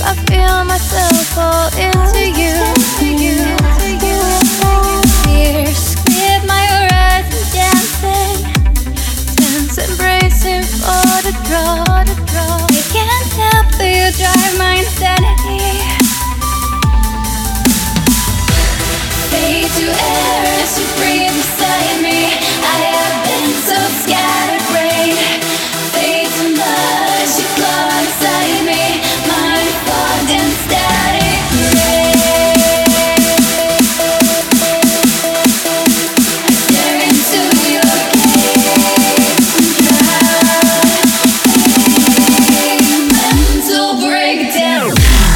I feel myself fall into you. Tears clear my horizon, dancing, tense embracing for the draw. I can't help but you drive my insanity. Fade to air as you breathe beside me. I have been so scattered brain. Fade to mud as you claw inside me. Mind fogged in static rain. I stare into your gaze and drown. Mental breakdown.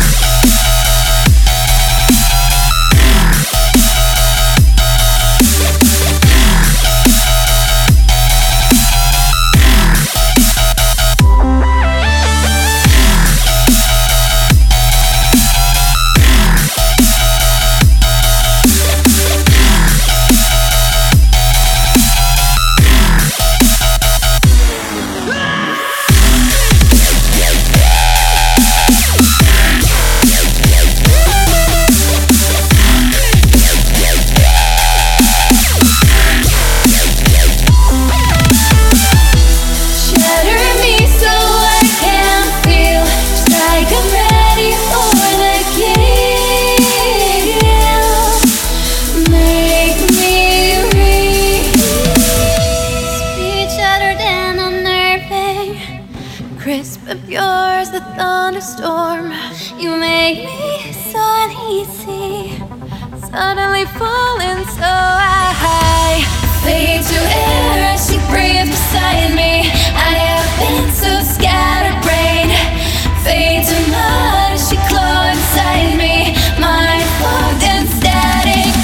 Crisp and pure as the thunderstorm. You make me so uneasy, suddenly falling so high. Fade to air as you breathe beside me. I have been so scattered brain. Fade to mud as you claw inside me. Mind fogged in static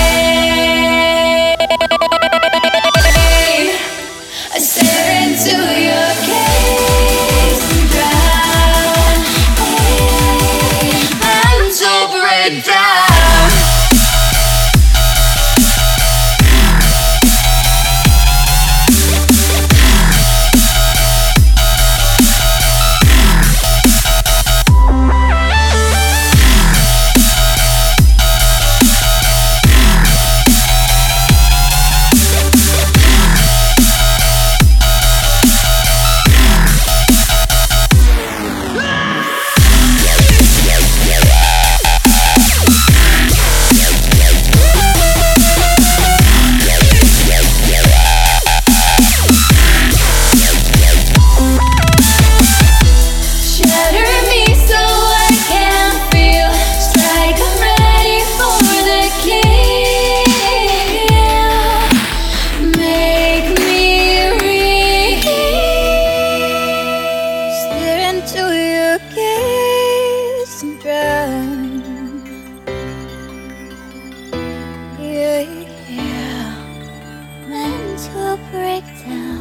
rain. I stare into your gaze and drown. Mental breakdown. Yeah, mental breakdown.